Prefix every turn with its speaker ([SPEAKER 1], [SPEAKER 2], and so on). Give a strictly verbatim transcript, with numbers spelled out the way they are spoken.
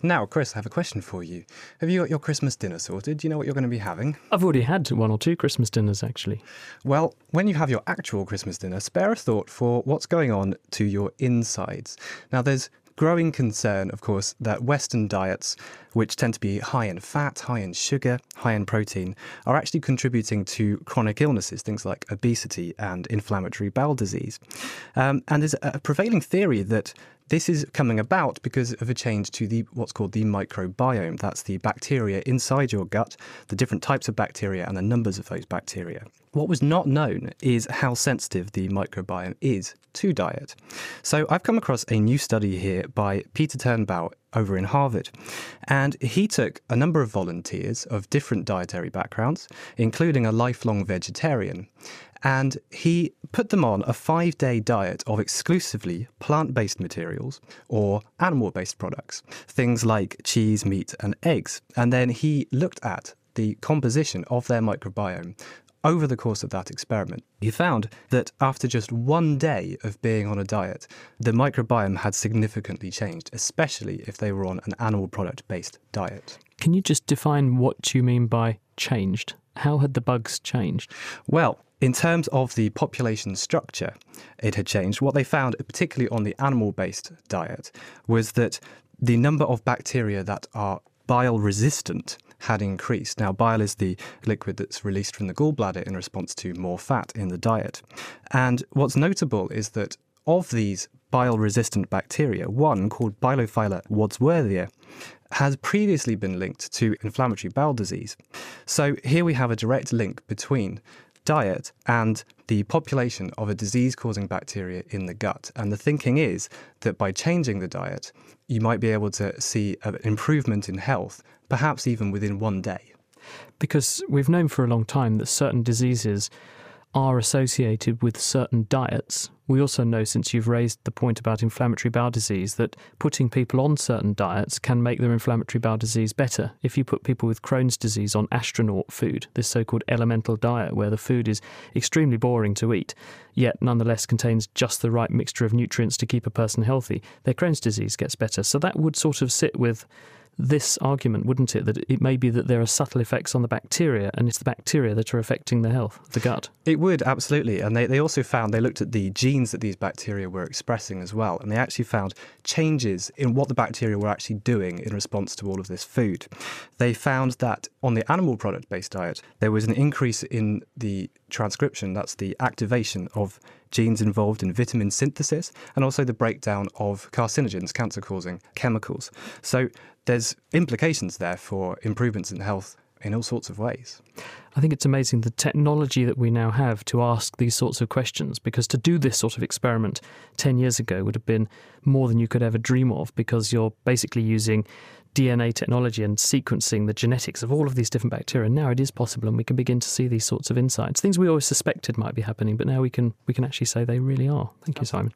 [SPEAKER 1] Now, Chris, I have a question for you. Have you got your Christmas dinner sorted? Do you know what you're going to be having?
[SPEAKER 2] I've already had one or two Christmas dinners, actually.
[SPEAKER 1] Well, when you have your actual Christmas dinner, spare a thought for what's going on to your insides. Now, there's growing concern, of course, that Western diets, which tend to be high in fat, high in sugar, high in protein, are actually contributing to chronic illnesses, things like obesity and inflammatory bowel disease. Um, and there's a prevailing theory that this is coming about because of a change to the what's called the microbiome. That's the bacteria inside your gut, the different types of bacteria and the numbers of those bacteria. What was not known is how sensitive the microbiome is to diet. So I've come across a new study here by Peter Turnbaugh over in Harvard. And he took a number of volunteers of different dietary backgrounds, including a lifelong vegetarian. And he put them on a five-day diet of exclusively plant-based materials or animal-based products, things like cheese, meat and eggs. And then he looked at the composition of their microbiome over the course of that experiment. He found that after just one day of being on a diet, the microbiome had significantly changed, especially if they were on an animal product-based diet.
[SPEAKER 2] Can you just define what you mean by changed? How had the bugs changed?
[SPEAKER 1] Well, in terms of the population structure, it had changed. What they found, particularly on the animal-based diet, was that the number of bacteria that are bile-resistant had increased. Now, bile is the liquid that's released from the gallbladder in response to more fat in the diet. And what's notable is that of these bile-resistant bacteria, one called Bilophila wadsworthia has previously been linked to inflammatory bowel disease. So here we have a direct link between diet and the population of a disease-causing bacteria in the gut. And the thinking is that by changing the diet, you might be able to see an improvement in health, perhaps even within one day.
[SPEAKER 2] Because we've known for a long time that certain diseases are associated with certain diets. We also know, since you've raised the point about inflammatory bowel disease, that putting people on certain diets can make their inflammatory bowel disease better. If you put people with Crohn's disease on astronaut food, this so-called elemental diet, where the food is extremely boring to eat, yet nonetheless contains just the right mixture of nutrients to keep a person healthy, their Crohn's disease gets better. So that would sort of sit with this argument, wouldn't it, that it may be that there are subtle effects on the bacteria and it's the bacteria that are affecting the health of the gut?
[SPEAKER 1] It would, absolutely. And they, they also found, they looked at the genes that these bacteria were expressing as well, and they actually found changes in what the bacteria were actually doing in response to all of this food. They found that on the animal product-based diet, there was an increase in the transcription, that's the activation of genes involved in vitamin synthesis, and also the breakdown of carcinogens, cancer-causing chemicals. So there's implications there for improvements in health in all sorts of ways.
[SPEAKER 2] I think it's amazing the technology that we now have to ask these sorts of questions, because to do this sort of experiment ten years ago would have been more than you could ever dream of, because you're basically using D N A technology and sequencing the genetics of all of these different bacteria. Now it is possible, and we can begin to see these sorts of insights, things we always suspected might be happening, but now we can we can actually say they really are. Thank you, Simon.